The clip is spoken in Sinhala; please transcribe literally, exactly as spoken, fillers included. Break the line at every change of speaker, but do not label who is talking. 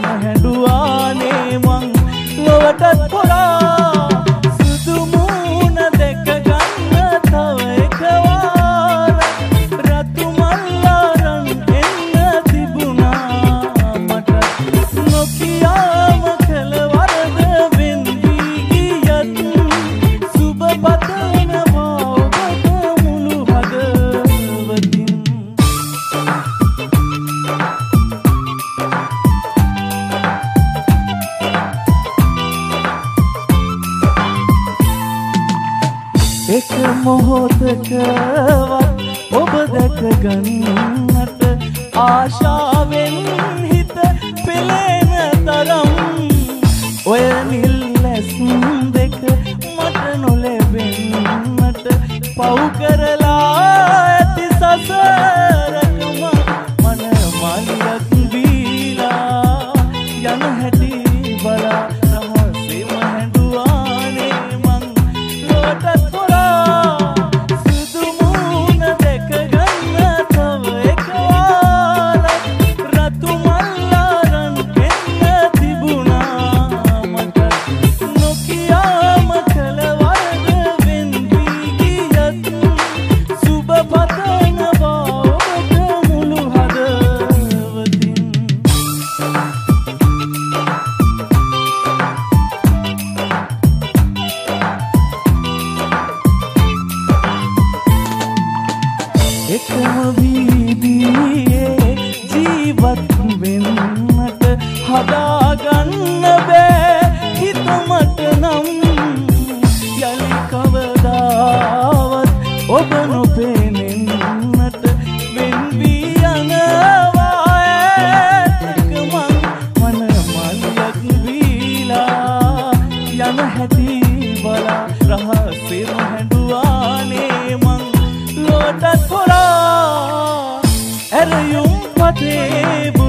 හැඬුවානේ මං ලොවටත් පුරා සුදු මූණ දැක ගන්න තව එකවාරක් රතු මල්ලාරන් එන්න තිබුණා මට නොකියාම කළ වරද වෙන් වී ගියත් සුබ පතනවා ඔබට මුළු හදවතින් එක මොහොතකවත් ඔබ දැක ගන්නට ආශාවෙන් හිත පෙළෙන තරම් ඔය නිල්ලැස් දෙක මට නොලැබෙන්නට පව් කරලා ඇති සසරකම මන මාලියක් වීලා යන හැටි බලා රහසෙම හැඬුවානේ මං ලොවටත් එකම වීදියේ ජීවත් වෙන්නට හදාගන්න බෑ හිත මට නම් යලි කවදාවත් ඔබ නොපෙනෙන්නට වෙන් වී යනවා ඈතක මං මන මල්ලක් වීලා යන හැටි බලා රහසෙම හැඬුවානේ මං ලොවටත් පුරා ඇරයුම් පතේ